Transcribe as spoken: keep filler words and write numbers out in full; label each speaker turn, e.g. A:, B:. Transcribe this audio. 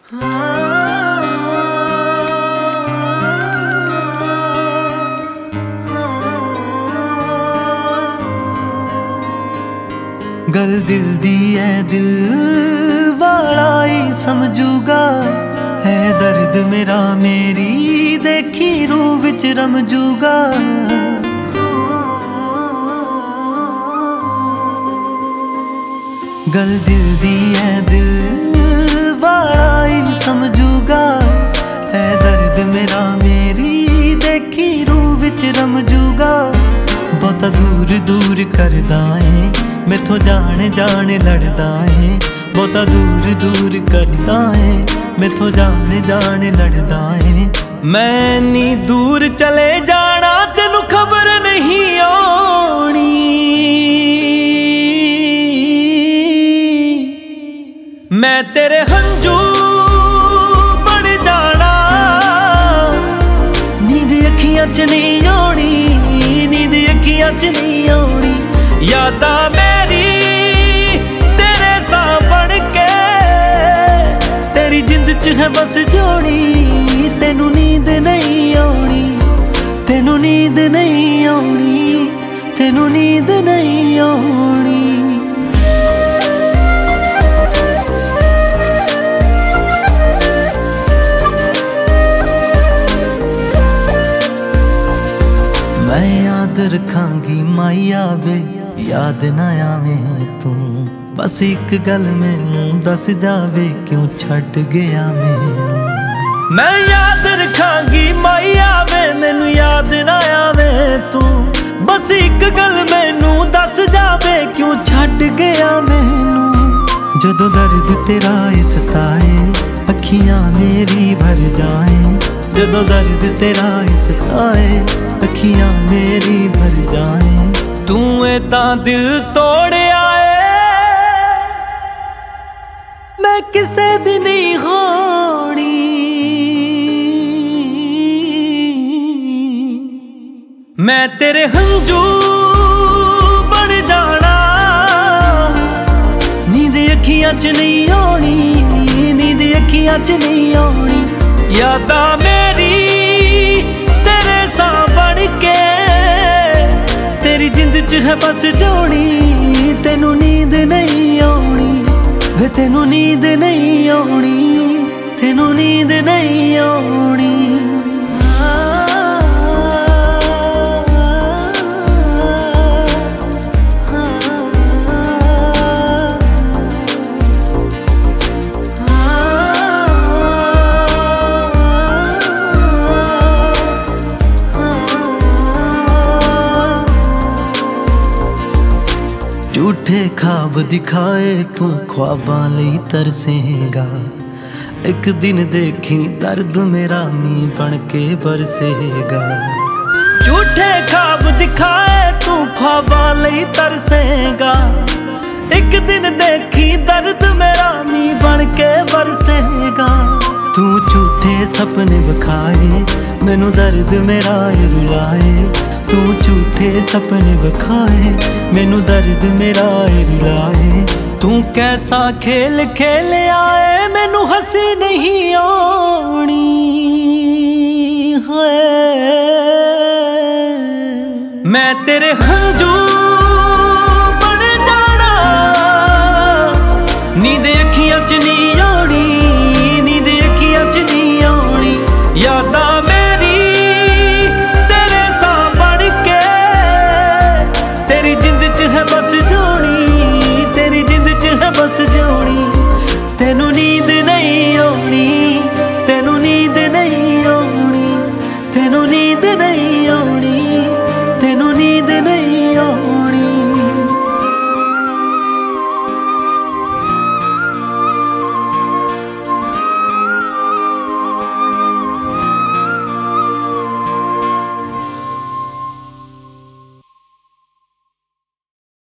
A: गल दिल दी है, दिल वाला ही समझूगा। है दर्द मेरा मेरी देखी रूह विच रमजूगा। गल दिल दी है, दिल वाला ही समझूगा। है दर्द मेरा मेरी देखी रूह विच रमजूगा। बहुता दूर दूर करदा है, मैथों जाने जाने लड़दा है। बहुता दूर दूर करदा है, मैथों जाने जाने लड़दा है। मैं नी दूर चले जाना तेनू खबर नहीं आनी। मैं तेरे हंजू बन जाना, नींद अखियां च नहीं आनी, नींद अखियां च नहीं आनी। यादा मेरी तेरे सा बन के तेरी जिंद च है बस जोड़ी। तेनू नींद नहीं आनी, तेनू नींद नहीं आनी, तेनू नींद नहीं आनी। मैं याद रखांगी माइया वे, याद ना आवे तू। बस एक गल मैनू दस जावे, क्यों छड़ गया मैनू। मैं याद रखांगी माइया वे, मैनू याद ना आवे तू। बस एक गल मैनू दस जावे, क्यों छड़ गया मैनू। जदों दर्द तेरा सताए, अखियां मेरी भर जाए। जदों दर्द तेरा सताए, अखियां मेरी भर जाए। तू तां दिल तोड़िया है, मैं किसे दी नहीं होनी। मैं तेरे हंजू बन जाना, नींद अखियां च नहीं आनी, नींद अखियां च नहीं आनी। यादा मेरी तेरे सा बन के तेरी जिंद च है बस जोड़ी। तेनू नींद नहीं आनी, वे तेनू नींद नहीं आनी, तेनू नींद नहीं आनी। झूठे ख्वाब दिखाए तू ख्वाबां लई तरसेगा। एक दिन देखी दर्द मेरा मीं बन के बरसेगा। झूठे ख्वाब दिखाए तू ख्वाबां लई तरसेगा। एक दिन देखी दर्द मेरा मीं बन के बरसेगा। तू झूठे सपने विखाए, मैनू दर्द मेरा रुलाए। तू झूठे सपने विखाए, मैनू दर्द मेरा रुलाए। तू कैसा खेल खेल आए, मैनू हंसी नहीं आनी है। मैं तेरे हंजू बन जाना, नींद अखियां च नहीं आनी, नींद अखियां च नहीं आनी। यादा मेरी तेरे सा बन के तेरी जिंद च है बस जोड़ी। तेरी जिंद च है बस जोड़ी। तेनू नींद नहीं आनी, तेनू नींद नहीं आनी, तेनू नींद नहीं आनी।